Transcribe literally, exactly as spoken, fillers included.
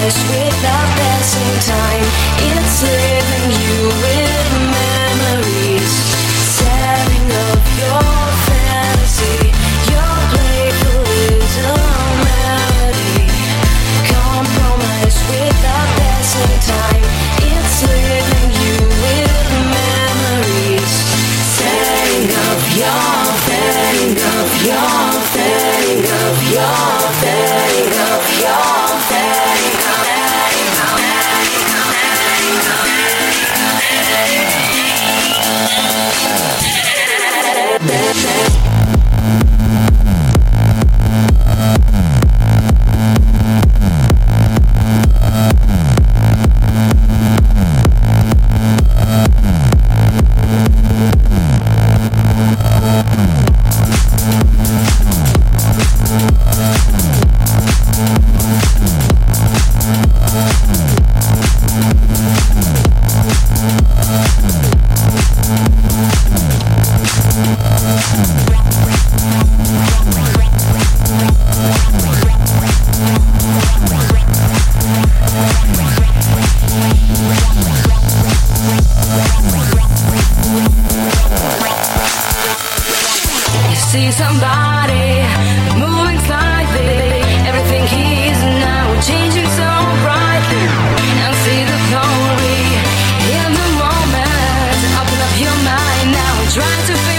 compromise without passing time. It's leaving you with memories, tearing up your fantasy, your playful little melody. Compromise without passing time. It's leaving you with memories, tearing up your, tearing up your, tearing up your, tearing up your, tearing up, tearing up, tearing up, tearing up. See somebody moving slightly, everything he is now changing so brightly, and see the glory in the moment. Open up your mind now and try to